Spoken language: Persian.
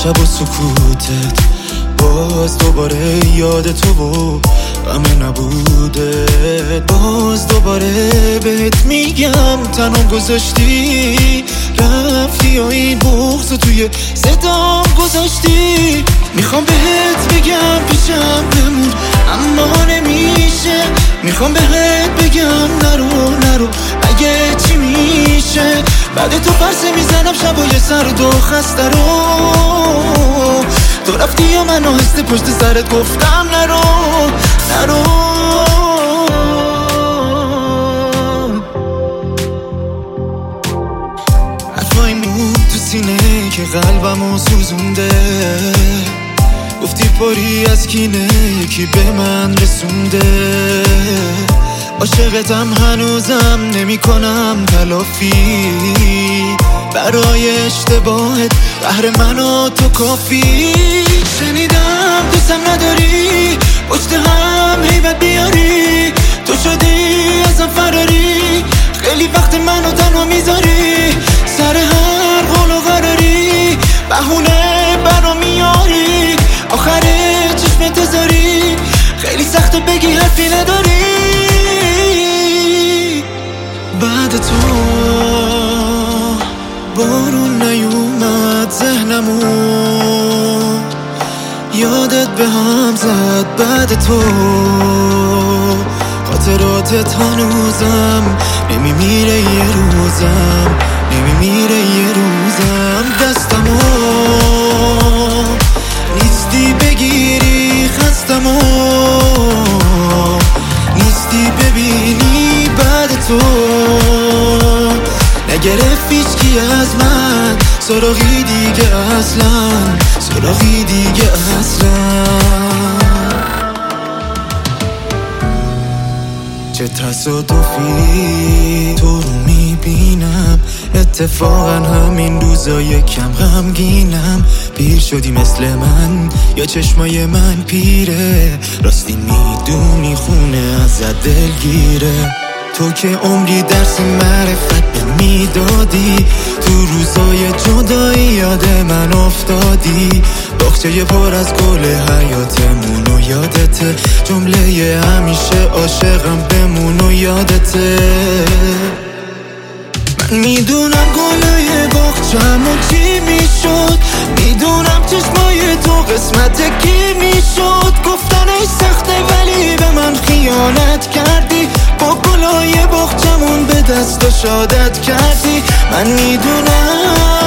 شب و سکوتت باز دوباره یاد تو و غم نبوده، باز دوباره بهت میگم تنها گذاشتی رفتی و این بغض توی صدام گذاشتی. میخوام بهت بگم پیشم بمون اما نمیشه، میخوام بهت بگم نرو اگه چی میشه. بعد تو پرسه میزنم شبای سرد و خسته رو، تو رفتی یا من آهسته پشت سرت گفتم نرو حرفای موند تو سینه که قلبمو سوزونده، گفتی پاری از کینه یکی به من رسونده. عاشقتم هنوزم نمی کنم تلافی برای اشتباهت، قهر من و تو کافی. شنیدم دوستم نداری پشت هم هیبت بیاری، تو شدی ازم فراری، خیلی وقت منو تنها میذاری، سر هر قول و قراری بهونه برا میاری، آخر چشم تزاری خیلی سخته بگی حرفی نداری. بعد تو بارون نیومد ذهنمو، یادت به هم زد. بعد تو خاطراتت هنوزم نمیمیره یه روزم، نمیمیره یه روزم. دستمو نیستی بگیری خستمو، نیستی ببینی. بعد تو نگرفت هیچکی از من سراغی دیگه اصلا، سراغی دیگه اصلا. چه تصادفی تو رو میبینم، اتفاقا همین روزا یکم غمگینم. پیر شدی مثل من یا چشمای من پیره، راستی میدونی خونه ازت دلگیره. تو که عمری درس معرفت به میدادی، تو روزای جدایی یاد من افتادی. باغچه پر از گل حیاتمون و یادته، جمله همیشه عاشقم بمون و یادته. من میدونم گلای باغچه‌مون چی میشد، میدونم چشمای تو قسمت کی میشد. گفتنش سخته ولی به من خیانت کردی، با گلای باغچه‌مون به دست و شادت کردی. من میدونم